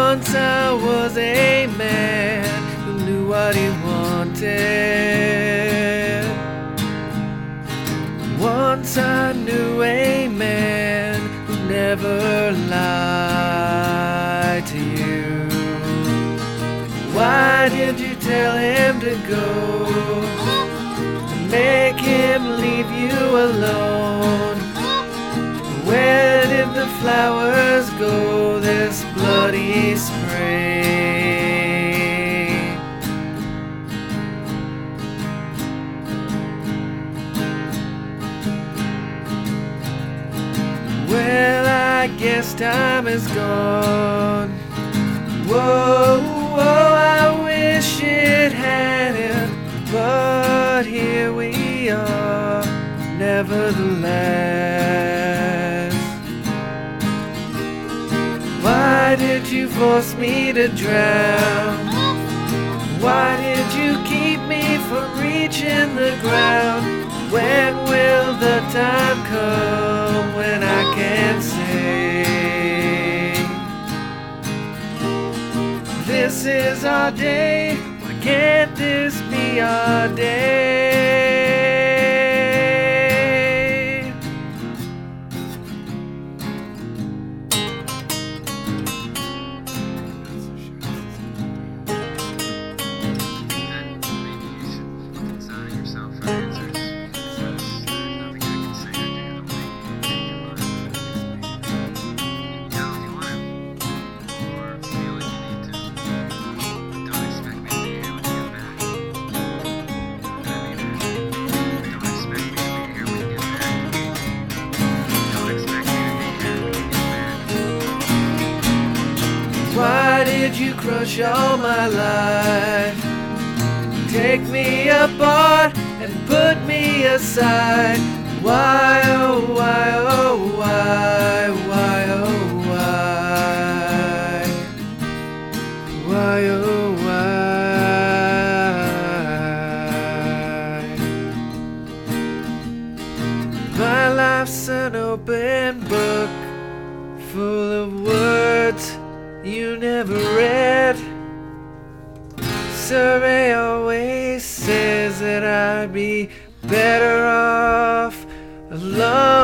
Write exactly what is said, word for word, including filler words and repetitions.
Once I was a man who knew what he wanted. Once I knew a man who never lied to you. Why did you tell him to go and make him leave you alone? Where did the flowers go this bloody spring? Well, I guess time is gone. Whoa, whoa, I wish it hadn't, but here we are, nevertheless. Why did you force me to drown? Why did you keep me from reaching the ground? When will the time come when I can say, this is our day? Why can't this be our day? Why did you crush all my life? Take me apart and put me aside. Why, oh, why, oh, why, why, oh, why? Why, oh, why? My life's an open book full of words you never read. Survey always says that I'd be better off alone.